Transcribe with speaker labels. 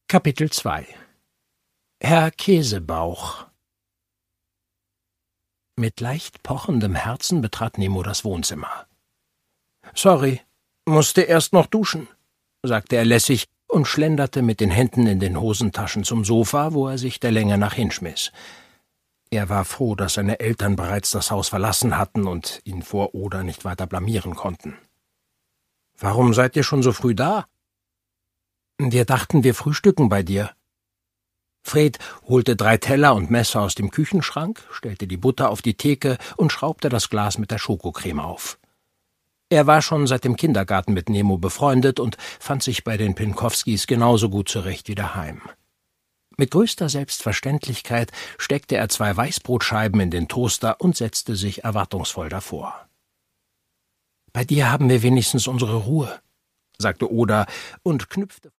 Speaker 1: Kapitel 2 Herr Käsebauch. Mit leicht pochendem Herzen betrat Nemo das Wohnzimmer. »Sorry, musste erst noch duschen«, sagte er lässig und schlenderte mit den Händen in den Hosentaschen zum Sofa, wo er sich der Länge nach hinschmiss. Er war froh, dass seine Eltern bereits das Haus verlassen hatten und ihn vor Oda nicht weiter blamieren konnten. »Warum seid ihr schon so früh da?« »Wir dachten, wir frühstücken bei dir.« Fred holte 3 Teller und Messer aus dem Küchenschrank, stellte die Butter auf die Theke und schraubte das Glas mit der Schokocreme auf. Er war schon seit dem Kindergarten mit Nemo befreundet und fand sich bei den Pinkowskis genauso gut zurecht wie daheim. Mit größter Selbstverständlichkeit steckte er 2 Weißbrotscheiben in den Toaster und setzte sich erwartungsvoll davor. »Bei dir haben wir wenigstens unsere Ruhe«, sagte Oda und knüpfte